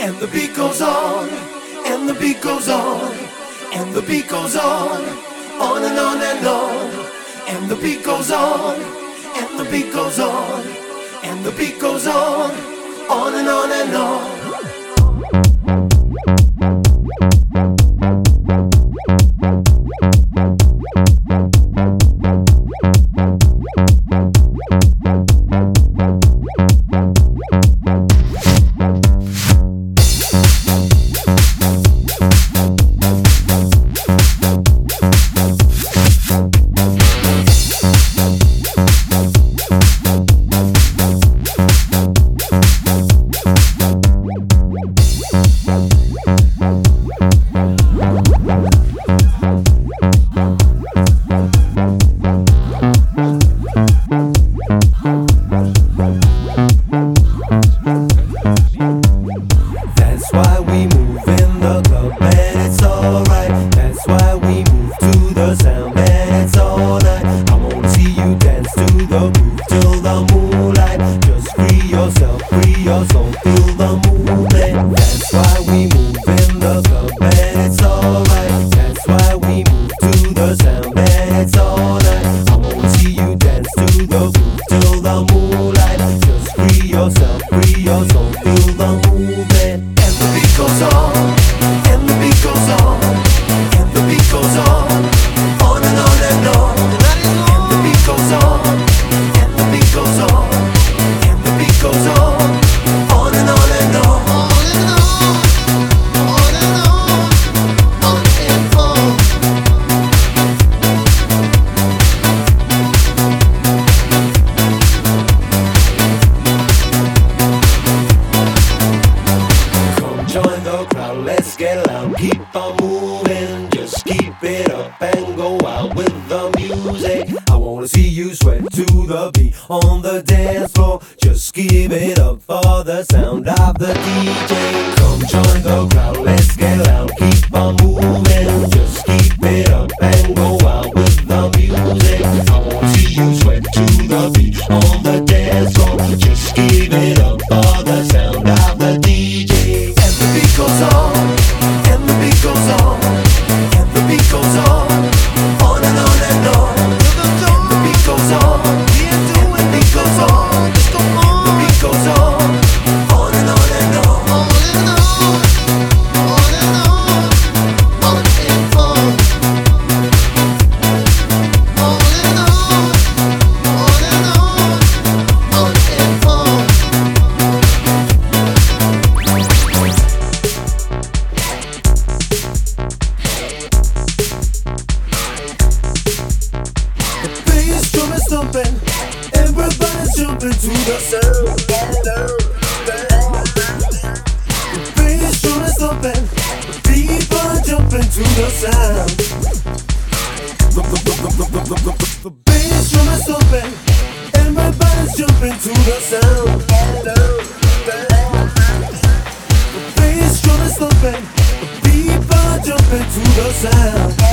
and the beat goes on, and the beat goes on, and the beat goes on and on and on, and the beat goes on, and the beat goes on, and the beat goes on and on and on. That's why we move in the club and it's alright. That's why we move to the sound and it's all night. I wanna see you dance to the groove till the moonlight. Just free yourself, free your soul, feel the movement. That's why we move in the club and it's alright. That's why we move to the sound and it's all night. I wanna see you dance to the groove till the moonlight. Just free yourself, free your soul, feel the movement. And the beat goes on, and the beat goes on, and the beat goes on and on and on. And the beat goes on, and the beat goes on, and the beat goes on and on and on. Join the crowd, let's get loud, keep on moving. Just keep it up and go out with the music. I wanna see you sweat to the beat on the dance floor. Just give it up for the sound of the DJ. Come join the crowd, let's get loud, keep on moving. Just keep it up and go out with the music. I wanna see you sweat to the beat on the dance floor. Just give it up for the sound of the DJ. The beat goes on, and the beat goes on, and the beat goes on and on and on. And the beat goes on, and the beat goes on, and the beat goes on and on and on. Thumping, everybody's jumping to the sound. The bass drum is thumping, people are jumping to the sound. The bass drum is thumping, everybody's jumping to the sound. The bass drum is thumping, people are jumping to the sound.